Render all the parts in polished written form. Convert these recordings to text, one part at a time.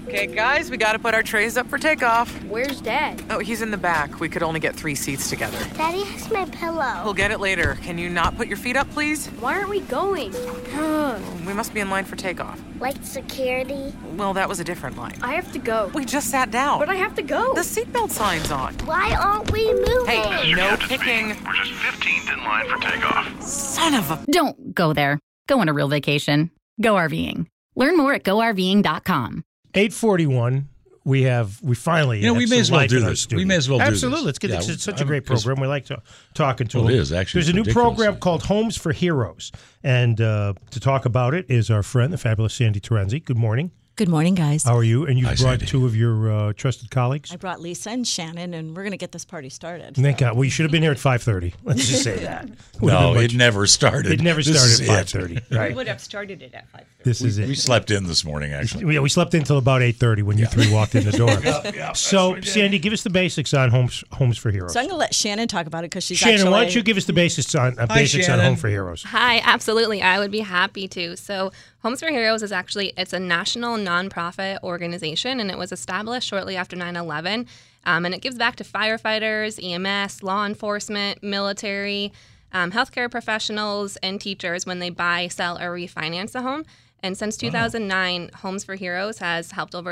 Okay, guys, we gotta put our trays up for takeoff. Where's Dad? Oh, he's in the back. We could only get 3 seats together. Daddy has my pillow. We'll get it later. Can you not put your feet up, please? Why aren't we going? We must be in line for takeoff. Like security? Well, that was a different line. I have to go. We just sat down. But I have to go. The seatbelt sign's on. Why aren't we moving? Hey, no kicking. We're just 15th in line for takeoff. Son of a... Don't go there. Go on a real vacation. Go RVing. Learn more at GoRVing.com. 8:41. We finally. We may as well do this. We may as well do this. Absolutely. Let's get this. It's such a great program. We like talking to Well, them. it is, actually. There's a new It's ridiculous. program called Homes for Heroes. And to talk about it is our friend, the fabulous Sandy Terenzi. Good morning. Good morning, guys. How are you? And you've Hi, brought Sandy. 2 of your trusted colleagues. I brought Lisa and Shannon, and we're going to get this party started. Thank God. Well, you should have been here at 5:30. Let's just say that. No, it never started. It never This started is at it. 5:30. Right. We would have started it at 5:30. This is it. We slept in this morning, actually. Yeah, we slept until about 8:30 when you 3 walked in the door. So, Sandy, give us the basics on Homes for Heroes. So I'm going to let Shannon talk about it because she's Shannon, actually... why don't you give us the basics on Shannon. Home for Heroes? Hi, absolutely. I would be happy to. So Homes for Heroes is it's a national nonprofit organization, and it was established shortly after 9/11. And it gives back to firefighters, EMS, law enforcement, military, healthcare professionals, and teachers when they buy, sell, or refinance a home. And since 2009, Homes for Heroes has helped over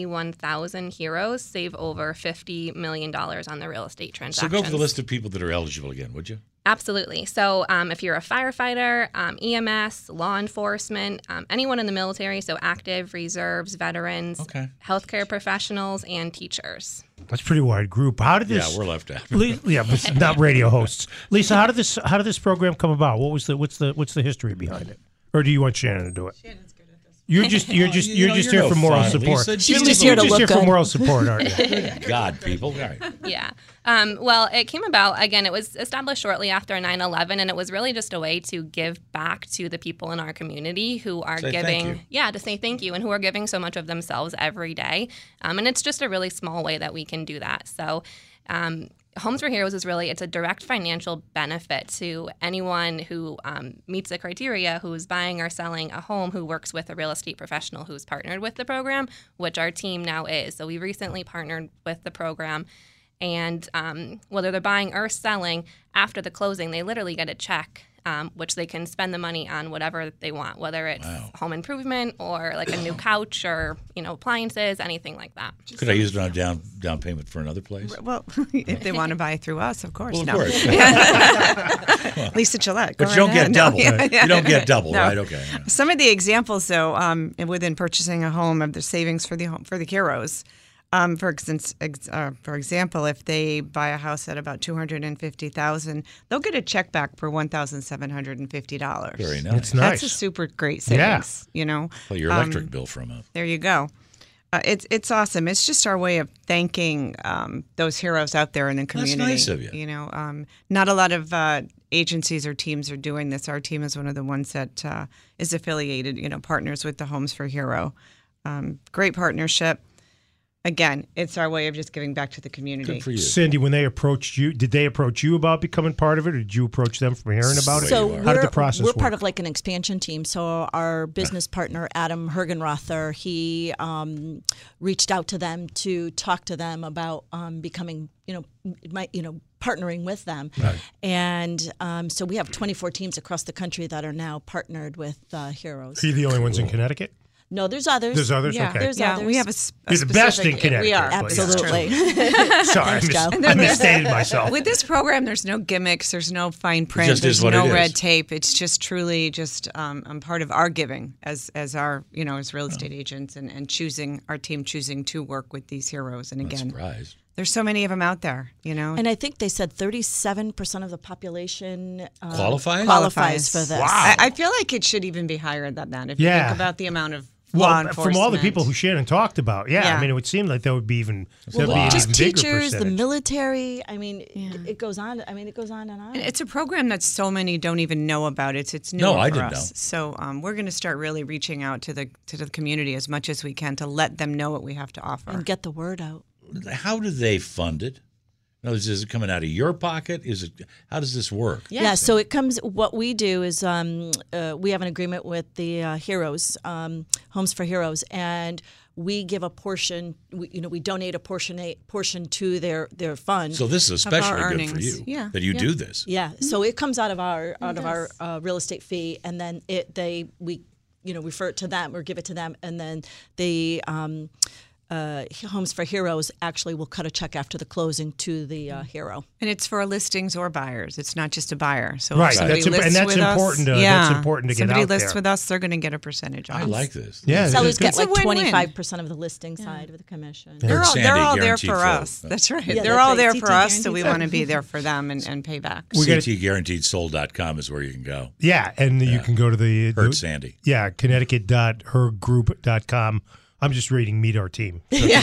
31,000 heroes save over $50 million on their real estate So transactions. go over the list of people that are eligible again, would you? Absolutely. So if you're a firefighter, EMS, law enforcement, anyone in the military, so active, reserves, veterans, healthcare professionals, and teachers. That's a pretty wide group. How did this? Yeah, we're left out. Yeah, but not radio hosts. Lisa, how did this program come about? What's the history behind it? Or do you want Shannon to do it? Shannon's good at this. You're just here no for moral fun, support. Lisa. She's just here to look for good. moral support, aren't you? Good God, people. All right. Yeah. Well, it came about, again, it was established shortly after 9/11, and it was really just a way to give back to the people in our community who are Say giving, thank you. yeah, to say thank you, and who are giving so much of themselves every day. And it's just a really small way that we can do that. So Homes for Heroes is it's a direct financial benefit to anyone who meets the criteria, who's buying or selling a home, who works with a real estate professional who's partnered with the program, which our team now is. So we recently partnered with the program, and whether they're buying or selling, after the closing, they literally get a check, which they can spend the money on whatever they want, whether it's home improvement or like a new couch or appliances, anything like that. Could I use it on a down payment for another place? Well, if they want to buy through us, of course. Well, of no. course. Lisa Gillette. But you don't get double. You don't get double, right? Okay. Yeah. Some of the examples, though, within purchasing a home of the savings for the heroes. For example, if they buy a house at about $250,000, they'll get a check back for $1,750. Very nice. It's nice. That's a super great savings. Yeah. Well, your electric bill for a month. There you go. It's awesome. It's just our way of thanking those heroes out there in the community. That's nice of you. Not a lot of agencies or teams are doing this. Our team is one of the ones that is affiliated, partners with the Homes for Hero. Great partnership. Again, it's our way of just giving back to the community. Good for you. Cindy, when they approached you, did they approach you about becoming part of it, or did you approach them from hearing about it? So how did the process we're work? part of like an expansion team. So our business partner, Adam Hergenrother, he reached out to them to talk to them about becoming, partnering with them. Right. And so we have 24 teams across the country that are now partnered with Heroes. Are you the only ones in Connecticut? No, there's others. There's others? Yeah, Okay. There's others. we have a You're the best in specific- Connecticut. We are. but yeah. Absolutely. Sorry, Thanks, Joe. I misstated myself. With this program, there's no gimmicks, there's no fine print, just is there's what no it red is. tape. It's just truly just part of our giving as our as real estate agents and choosing our team choosing to work with these heroes. And I'm again, surprised. there's so many of them out there. And I think they said 37% of the population Qualifies for this. Wow. I feel like it should even be higher than that. If you Yeah. think about the amount of law Well, enforcement. from all the people who Shannon talked about, Yeah. I mean, it would seem like that would be even Well, that'd be an just even bigger teachers, the percentage. military. I mean, it goes on. I mean, it goes on and on. And it's a program that so many don't even know about. It's new No, for I didn't us. know. So we're going to start really reaching out to the community as much as we can to let them know what we have to offer. and get the word out. How do they fund it? In other words, is it coming out of your pocket? How does this work? Yeah, so it comes. What we do is we have an agreement with the Heroes, Homes for Heroes, and we give a portion. We donate a portion to their fund. So this is especially good for earnings. you Yeah, that you do this. Yeah, so it comes out of our real estate fee, and then we refer it to them or give it to them, and then the Homes for Heroes actually will cut a check after the closing to the hero. And it's for listings or buyers. It's not just a buyer. So if Right. somebody That's lists important with to- us, that's important to get somebody out lists there. with us, they're going to get a percentage off. I like this. Yeah, Sellers get It's a like win-win. 25% of the listing side of the commission. They're all Sandy, there guaranteed for flow. us. That's right. Yeah, they're that's all right. there CT for us, so we guaranteed want to be there for them and pay back. CTGuaranteedSold.com is where you can go. Yeah, and you can go to the Hurt Sandy. Yeah, Connecticut.hergroup.com. I'm just reading Meet Our Team.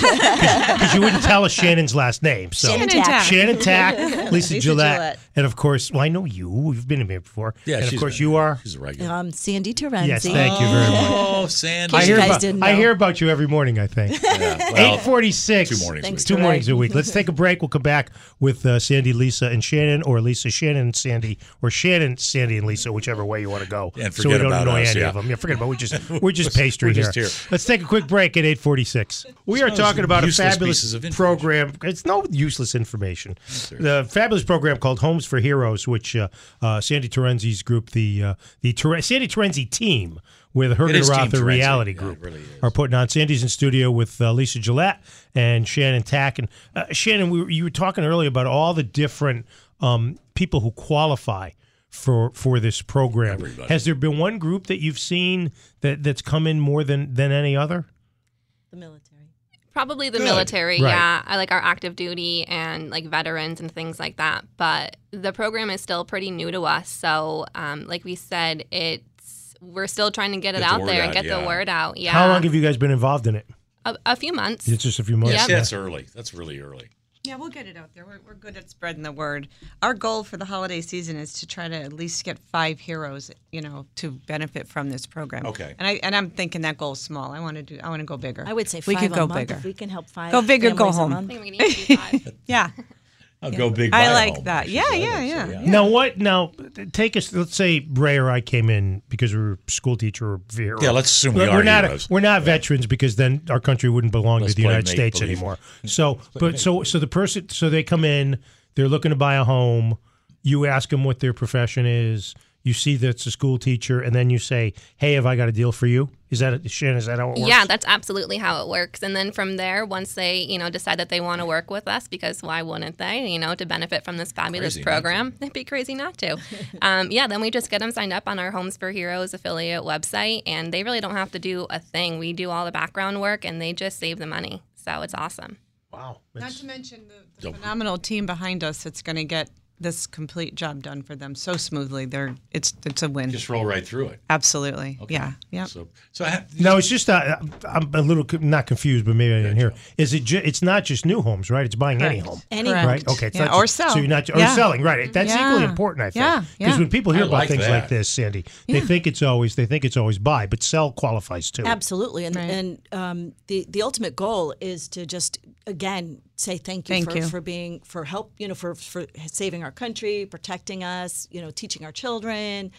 Because you wouldn't tell us Shannon's last name. So Shannon Tack. Shannon Tack, Lisa Gillette, Gillette. and of course, I know you. You've been here before. Yeah, and of she's course been you here. are. She's a regular. Sandy Terenzi. Yes, thank you very much. Oh, Sandy. I hear guys about, didn't I know. hear about you every morning, I think. Yeah, well, 8:46. 2 mornings a Thanks week. Two to mornings Ray. a week. Let's take a break. We'll come back with Sandy, Lisa, and Shannon, or Lisa, Shannon, and Sandy, or Shannon, Sandy, and Lisa, whichever way you want to go. And so we forget don't about annoy us, any yeah. of them. Yeah, forget about we're just pastry We're just here. here. Let's take a quick break at 8:46. We are talking about a useless fabulous pieces of information. program. It's no useless information. The fabulous program called Homes for Heroes, which Sandy Terenzi's group, the Sandy Terenzi team with It is Team Hergenrother Terenzi. Reality Yeah, Group it really is. are putting on. Sandy's in studio with Lisa Gillette and Shannon Tack. And Shannon, you were talking earlier about all the different people who qualify for this program. Everybody. Has there been one group that you've seen that's come in more than any other? The military. Probably the Good. military, Right. yeah. I like our active duty and like veterans and things like that. But the program is still pretty new to us. So, like we said, we're still trying to get it Get the out word there and out, get yeah. the word out. Yeah. How long have you guys been involved in it? A few months. It's just a few months. Yep. That's early. That's really early. Yeah, we'll get it out there. We're good at spreading the word. Our goal for the holiday season is to try to at least get 5 heroes, to benefit from this program. Okay. And I'm thinking that goal's small. I want to go bigger. I would say 5 we could a go month bigger. if we can help 5. Go big or go families a home. month. I think we need to do 5. Yeah. I'll go big. I buy like home, that. she Yeah, said. yeah, So, yeah. Now what? Now take us. Let's say Ray or I came in because we were a school teacher or hero. Yeah, let's assume we We're are not. heroes. We're not veterans because then our country wouldn't belong Let's to the play United States make-believe. anymore. So, so the person. So they come in. They're looking to buy a home. You ask them what their profession is. You see that's a school teacher, and then you say, "Hey, have I got a deal for you?" Is that Shannon? Is that how it works? Yeah, that's absolutely how it works. And then from there, once they, decide that they want to work with us, because why wouldn't they, to benefit from this fabulous Crazy not program? It'd be crazy not to. Then we just get them signed up on our Homes for Heroes affiliate website, and they really don't have to do a thing. We do all the background work, and they just save the money. So it's awesome. Wow. Not to mention the phenomenal team behind us that's going to get this complete job done for them so smoothly. It's a win. Just roll right through it. Absolutely. Okay. Yeah. Yeah. So No, it's just I'm a little not confused, but maybe I didn't hear. Is it? It's not just new homes, right? It's buying any Correct. home. Any Correct. Right. Okay. It's Yeah, not or just- sell. So you're not or Yeah. selling, right? That's Yeah. equally important, I think. Yeah, Because yeah. when people hear I about like things that. like this, Sandy, they think it's always buy, but sell qualifies too. Absolutely, and Right. the ultimate goal is to just again say thank you for help, for saving our country, protecting us, teaching our children,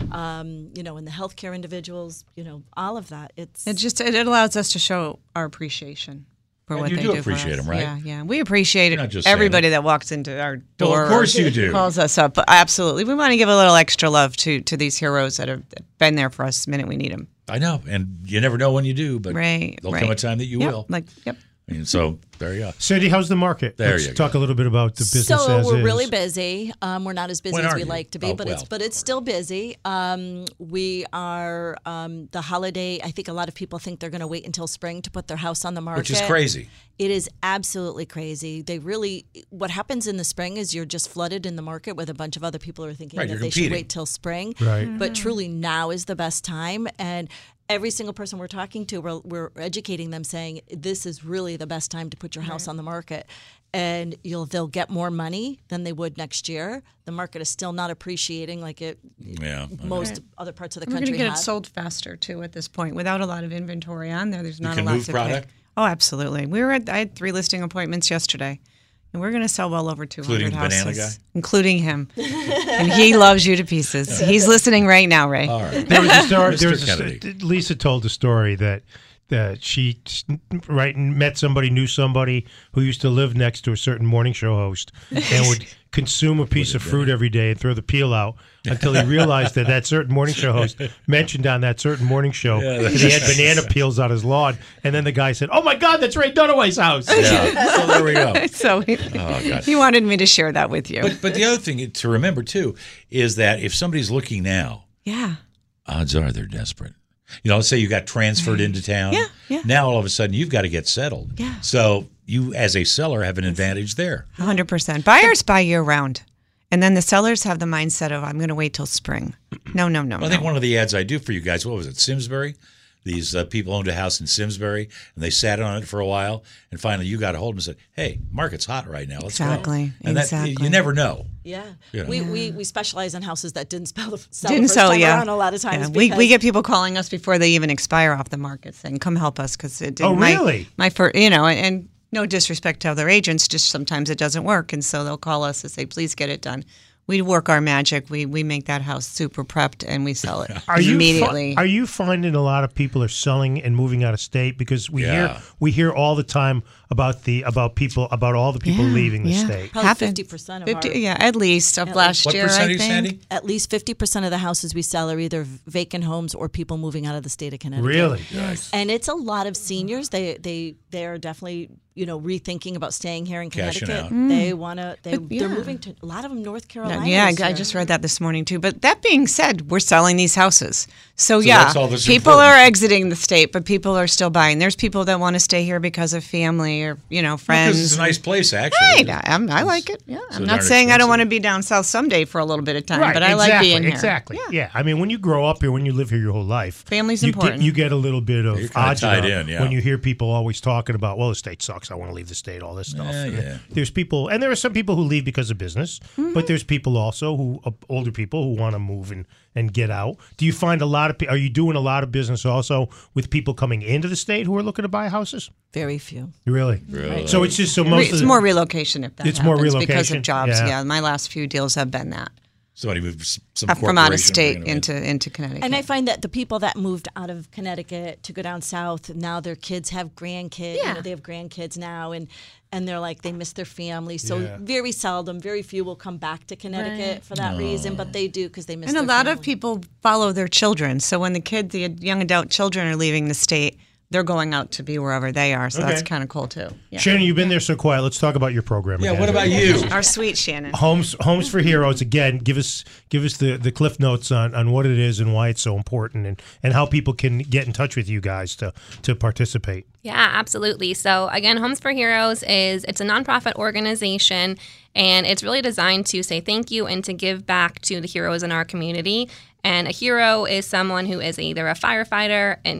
and the healthcare individuals, all of that. It allows us to show our appreciation for And what you they do do appreciate for us. them, right? Yeah, yeah. We appreciate You're not just saying everybody it. that walks into our Well, door. of course or you do. calls us up. Absolutely. We want to give a little extra love to these heroes that have been there for us the minute we need them. I know, and you never know when you do, but Right. there'll right. come a time that you Yep, will. Yep. I mean, so there you go. Sandy, how's the market? There Let's you go. talk a little bit about the business So as we're is. really busy. We're not as busy When as are we you? like to be, Oh, but well. it's still busy. We are the holiday. I think a lot of people think they're going to wait until spring to put their house on the market, Which is crazy. It is absolutely crazy. What happens in the spring is you're just flooded in the market with a bunch of other people who are thinking Right, that you're they should competing. wait till spring. Right. But truly now is the best time. And every single person we're talking to, we're educating them saying this is really the best time to put your house on the market. And they'll get more money than they would next year. The market is still not appreciating like it Yeah. most other parts of the We're going country to get have. it sold faster too at this point without a lot of inventory on there. There's not can a lot move to product? pick. Oh, absolutely. I had 3 listing appointments yesterday, and we're going to sell well over 200 Including the houses, banana guy? including him. And he loves you to pieces. He's listening right now, Ray. All right. There was a story. Mr. There was Kennedy. Lisa told a story that she met somebody, knew somebody who used to live next to a certain morning show host and would consume a piece of fruit every day and throw the peel out until he realized that certain morning show host mentioned on that certain morning show that he had banana peels on his lawn. And then the guy said, "Oh my God, that's Ray Dunaway's house." Yeah. So there we go. So he wanted me to share that with you. But the other thing to remember, too, is that if somebody's looking now, odds are they're desperate. Let's say you got transferred into town. Yeah. Now, all of a sudden, you've got to get settled. Yeah. So you, as a seller, have an advantage there. 100%. Buyers buy year-round. And then the sellers have the mindset of, I'm going to wait till spring. No. Well, I think one of the ads I do for you guys, what was it, Simsbury? These people owned a house in Simsbury, and they sat on it for a while, and finally you got a hold of them and said, "Hey, market's hot right now. Let's go." And that, you never know. Yeah. You know. We specialize in houses that didn't sell the first time around a lot of times. Yeah. We get people calling us before they even expire off the market saying, "Come help us," because it didn't. Oh, really? My first, and no disrespect to other agents, just sometimes it doesn't work, and so they'll call us and say, "Please get it done." We work our magic. We make that house super prepped and we sell it immediately. Are you finding a lot of people are selling and moving out of state? Because we hear all the time about all the people leaving the state. Probably 50% of our at least of last year. What percentage, I think. Sandy? At least 50% of the houses we sell are either vacant homes or people moving out of the state of Connecticut. Really? Yes. And it's a lot of seniors. They are definitely rethinking about staying here in Cashing Connecticut. out. They want to. They're moving to a lot of them North Carolina. Yeah, I just read that this morning too. But that being said, we're selling these houses. So that's all that's people important. are exiting the state, but people are still buying. There's people that want to stay here because of family or friends. Because it's a nice place, actually. Right, I like it. Yeah, So I'm not darn saying I don't expensive. want to be down south someday for a little bit of time, Right, but I like being here. Exactly. Yeah. I mean, when you grow up here, when you live here your whole life, Family's you important. You get a little bit of You're kinda tied agita in, yeah. when you hear people always talking about, well, the state sucks. I want to leave the state. All this stuff. Yeah. There's people, and there are some people who leave because of business, but there's people also older people who want to move and get out. Do you find are you doing a lot of business also with people coming into the state who are looking to buy houses? Very few. Really? Really? So it's just most It's more relocation if that It's happens more relocation? because of jobs. Yeah. Yeah, my last few deals have been that. Somebody moved some From out of corporation state bringing them in. into Connecticut. And I find that the people that moved out of Connecticut to go down south, now their kids have grandkids. Yeah. They have grandkids now, and they're like, they miss their family. So Yeah. very few will come back to Connecticut for that reason, but they do because they miss And their a lot family. of people follow their children. So when the young adult children are leaving the state, they're going out to be wherever they are. So that's Okay. kind of cool too. Yeah. Shannon, you've been there so quiet. Let's talk about your program. Yeah, again. what about you? Our sweet Shannon. Homes for Heroes? Again, give us the cliff notes on what it is and why it's so important, and how people can get in touch with you guys to participate. Yeah, absolutely. So again, Homes for Heroes it's a nonprofit organization, and it's really designed to say thank you and to give back to the heroes in our community. And a hero is someone who is either a firefighter, an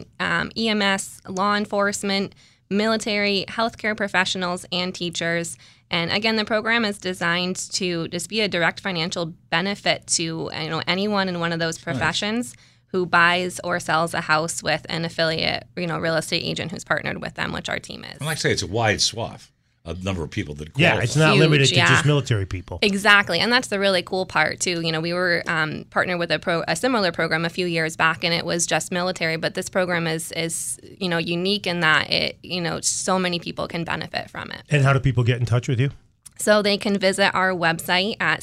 EMS, law enforcement, military, healthcare professionals, and teachers. And again, the program is designed to just be a direct financial benefit to anyone in one of those professions who buys or sells a house with an affiliate, real estate agent who's partnered with them, which our team is. And like I say, it's a wide swath, a number of people that qualify. Yeah, it's not Huge, limited to yeah. just military people. Exactly, and that's the really cool part too. We were partnered with a similar program a few years back, and it was just military. But this program is unique in that it so many people can benefit from it. And how do people get in touch with you? So they can visit our website at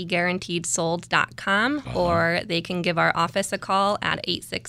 ctguaranteedsold.com, or they can give our office a call at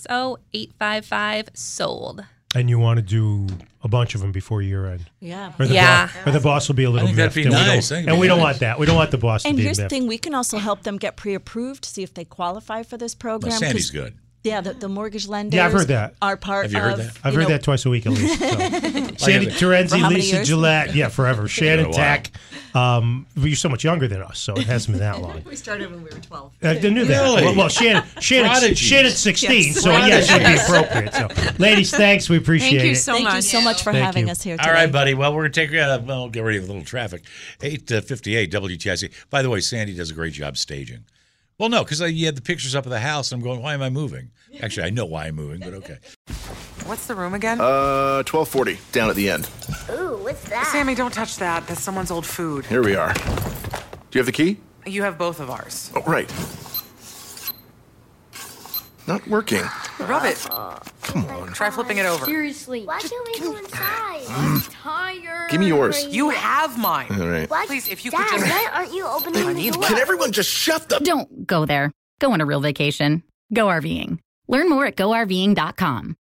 860-855-SOLD. And you want to do a bunch of them before year end. Yeah. Or the Yeah. or the boss will be a little I think that'd miffed. be and nice. we don't want that. We don't want the boss And to be here's the miffed. thing, we can also help them get pre-approved, see if they qualify for this program. Well, 'cause Sandy's good. Yeah, the mortgage lenders. Yeah, I've heard that. Are part Have you heard of. that? I've heard that twice a week at least. So. Sandy it. For Terenzi, how many Lisa years? Gillette, yeah, forever. Shannon while. Tack. You're so much younger than us, so it hasn't been that long. We started when we were 12. I knew that. Really? Well, Shannon's 16, Yes. so yeah, it would be appropriate. So, ladies, thanks. We appreciate Thank you it. so Thank much. you so much for Thank having you. us here today. All right, buddy. Well, we're going to take get ready with a little traffic. 8:58 WTIC. By the way, Sandy does a great job staging. Well, no, because you had the pictures up of the house, and I'm going, why am I moving? Actually, I know why I'm moving, but okay. What's the room again? 1240, down at the end. Ooh, what's that? Sammy, don't touch that. That's someone's old food. Here we are. Do you have the key? You have both of ours. Oh, right. Not working. Rub it. Come on. Try flipping it over. Seriously. Why can't we go inside? I'm tired. Give me yours. You have mine. All right. What? Please, if you Dad, could just... why aren't you opening the door? Can everyone just shut the... Don't go there. Go on a real vacation. Go RVing. Learn more at GoRVing.com.